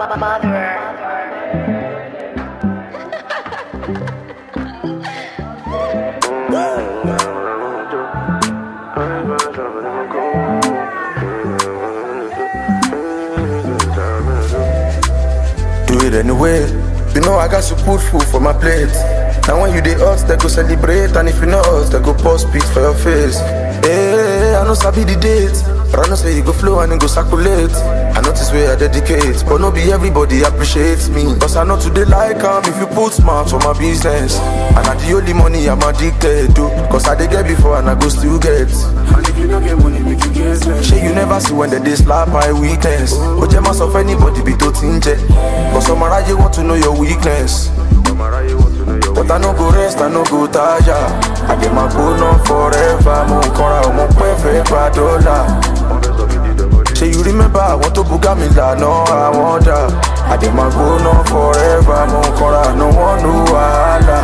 Do it anyway. You know I got to put food for my plate. Now when you dey hot, they go celebrate. And if you not hot, they go pour spit for your face. Hey, I know sabi the date, but I know say you go flow and it go circulate. I notice where I dedicate, but no be everybody appreciates me. Cause I know today like if you put smart for my business. And I the only money I'm addicted to. Cause I dey get before and I go still get. And if you don't get money, make you get less. Shey you never see when they slap my weakness. But you must of anybody be to tinge. Cause some around you want to know your weakness. But I no go rest, I no go tire. I get my goal on forever. Mo kora o mo perfect dollar. Say you remember I want to buga me la no I want that. I get my goal on forever. Mo kora no one no wahala.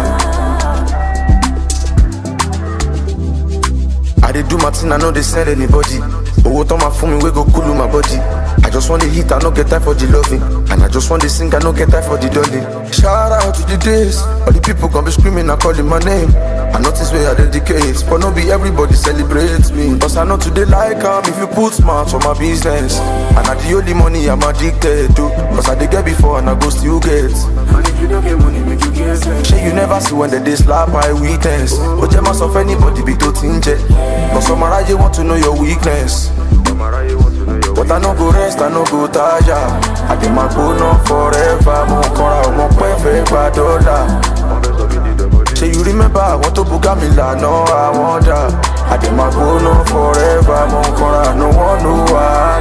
I dey do my thing, I know they send anybody. Owo to my phone me we go cool my body. I just want to hit, I no get time for the loving. And I just want to sing, I no get time for the dolly. Shout out to the days, all the people gon' be screaming and calling my name. I notice where I dedicate, but no be everybody celebrates me. Cause I know today like if you put smart for my business. And I the only money I'm addicted to. Cause I dey get before and I go still get. And if you don't get money, make you get less. Shey you never see when they slap my weakness. But you must of anybody be to tinge. Cause some around you want to know your weakness. But I no go rest, I no go tire. I get my goal on forever. Mo kora o mo perfect dollar. Say you remember I want to buga me la no I want that. I get my goal on forever. Mo kora no one no wahala.